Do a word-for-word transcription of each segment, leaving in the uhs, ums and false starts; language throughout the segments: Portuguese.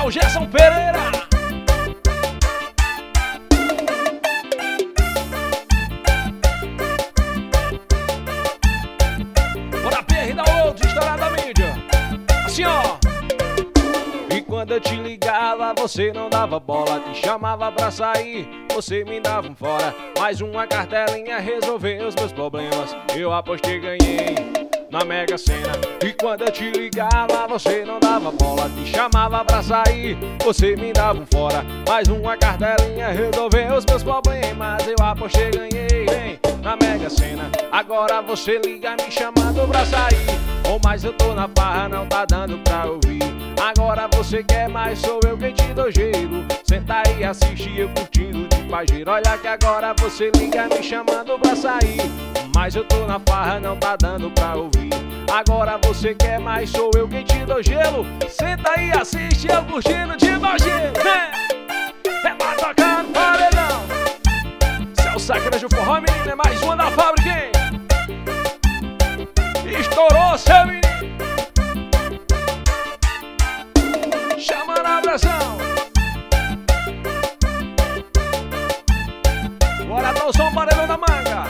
com Gerson Pereira. Bora P R da outra, história da mídia. Assim ó. E quando eu te ligava, você não dava bola. Te chamava pra sair, você me dava um fora. Mais uma cartelinha resolver os meus problemas. Eu apostei, ganhei na Mega Sena. E quando eu te ligava, você não dava bola. Te chamava pra sair, você me dava um fora. Mais uma cartelinha resolver os meus problemas. Eu apostei, ganhei, vem na Mega Sena. Agora você liga me chamando pra sair. Ou mais eu tô na farra, não tá dando pra ouvir. Agora você quer mais, sou eu quem te dou gelo. Senta aí, assiste eu curtindo de pajeiro. Olha que agora você liga me chamando pra sair. Mas eu tô na farra, não tá dando pra ouvir. Agora você quer mais, sou eu quem te dou gelo. Senta aí, assiste eu curtindo de pajeiro. É pra tocar no paredão. Céu Sacrajo Forró, menino, é mais uma da fábrica, hein? Estourou, seu menino. Chama na pressão. Bora dar o som paredão da manga.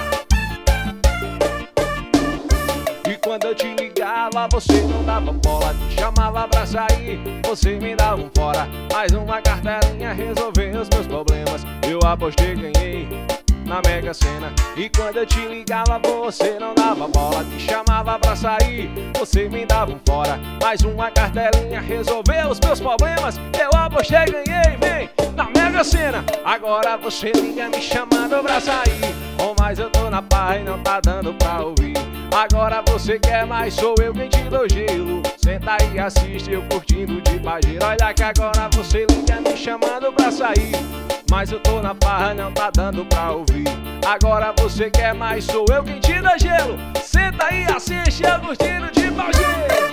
E quando eu te ligava, você não dava bola. Te chamava pra sair, você me dava um fora. Mais uma cartelinha resolver os meus problemas. Eu apostei, ganhei na Mega Sena. E quando eu te ligava, você não dava bola. Te chamava pra sair, você me dava um fora. Mais uma cartelinha resolveu os meus problemas. Eu apostei, ganhei, vem na Mega Sena. Agora você liga me chamando pra sair. Ou mais eu tô na paz e não tá dando pra ouvir. Agora você quer mais, sou eu quem te dou gelo. Senta aí, assiste eu curtindo de pajeiro. Olha que agora você liga me chamando pra sair. Mas eu tô na farra, não tá dando pra ouvir. Agora você quer mais, sou eu quem te dá gelo. Senta aí, assiste eu curtindo de pajeiro.